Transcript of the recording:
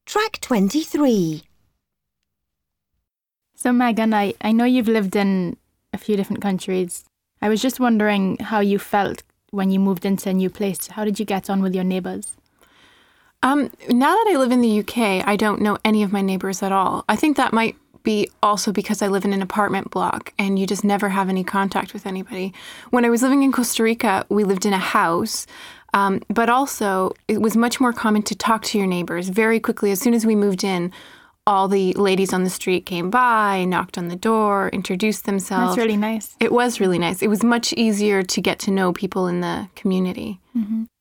Track 23. So Megan, I know you've lived in a few different countries. I was just wondering how you felt when you moved into a new place. How did you get on with your neighbours? Now that I live in the UK, I don't know any of my neighbours at all. I think that might be also because I live in an apartment block and you just never have any contact with anybody. When I was living in Costa Rica, we lived in a house, but also it was much more common to talk to your neighbours very quickly. As soon as we moved in, all the ladies on the street came by, knocked on the door, introduced themselves. That's really nice. It was really nice. It was much easier to get to know people in the community. Mm-hmm.